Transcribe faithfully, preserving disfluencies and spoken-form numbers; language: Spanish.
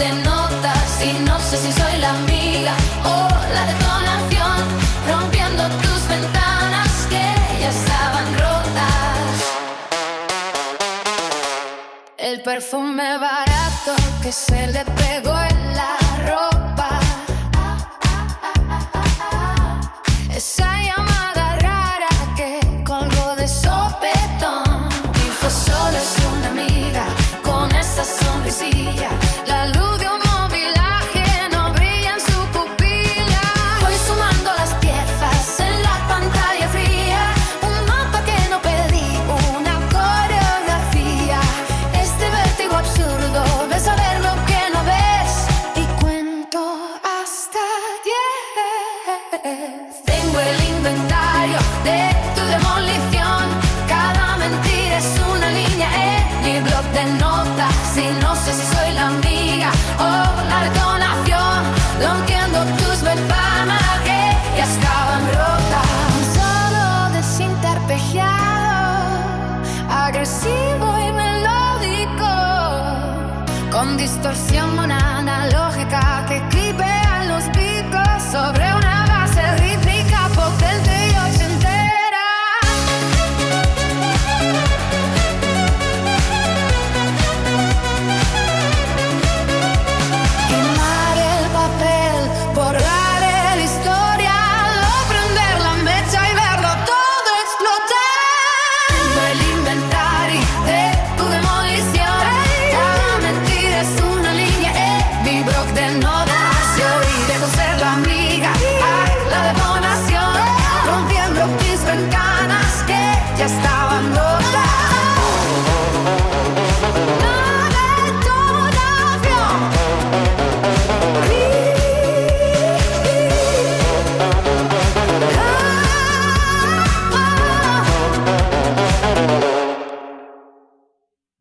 de notas y no sé si soy la amiga o la detonación, rompiendo tus ventanas que ya estaban rotas. El perfume barato que se le pegó en la ropa, esa llamada rara que colgó de sopetón, dijo solo es una amiga con esa sonrisilla. La luz de un mobilaje no brilla en su pupila. Voy sumando las piezas en la pantalla fría, un mapa que no pedí, una coreografía. Este vértigo absurdo de saber lo que no ves, y cuento hasta diez. Tengo el inventario de tu demolición, cada mentira es una línea en mi blog de notas. Y no sé si soy la amiga o la detonación, rompiendo tus ventanas que ya estaban rotas. Un solo desinterpegiado, agresivo y melódico, con distorsión analógica que